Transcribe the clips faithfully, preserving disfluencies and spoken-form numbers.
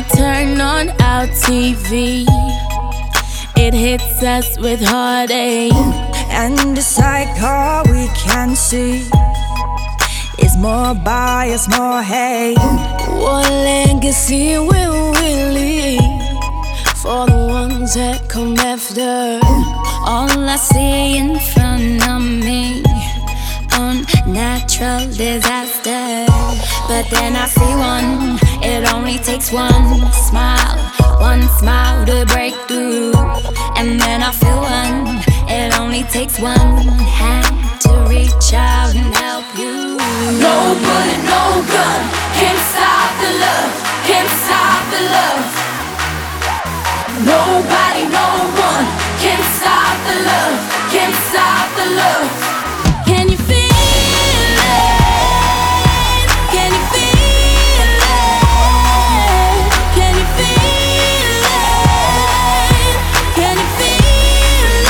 turn on our T V, it hits us with heartache. And the cycle we can see is more bias, more hate. What legacy will we leave for the ones that come after? All I see in front of me, unnatural disaster. But then I see one, it only takes one smile, one smile to break through. And then I feel one, it only takes one hand to reach out and help you. No bullet, no gun can't stop the love, can't stop the love. Nobody, no one can stop the love, can't stop the love. Can you feel it? Can you feel it? Can you feel it? Can you feel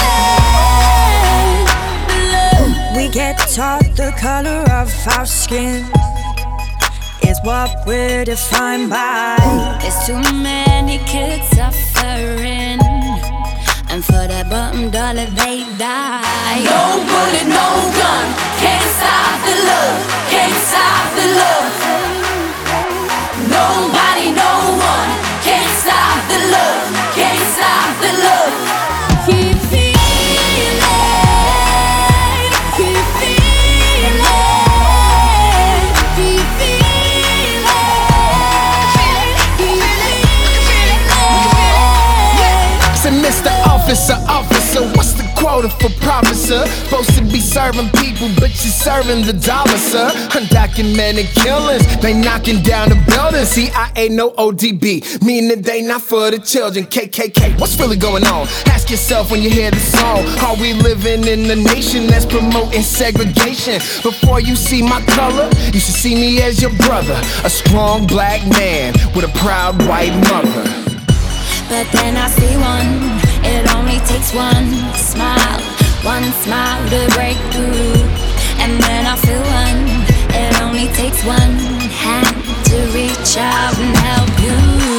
it? Love. We get taught the color of our skin is what we're defined by. There's too many kids suffering, and for that bottom dollar they die. No bullet, no gun can't stop the love, can't stop the love. Nobody, no one can't stop the love, can't stop the love. Keep feeling, keep feeling, keep feeling, keep feeling. Say, Mister Officer, officer, what's the quota for profit, sir? Supposed to be serving people, but you're serving the dollar, sir. Undocumented killers, they knocking down the building. C I A, no O D B, meaning they not for the children. K K K, what's really going on? Ask yourself when you hear the song. Are we living in a nation that's promoting segregation? Before you see my color, you should see me as your brother, a strong black man with a proud white mother. But then I see one, it only takes one smile, one smile to break through. And then I feel one, it only takes one hand to reach out and help you.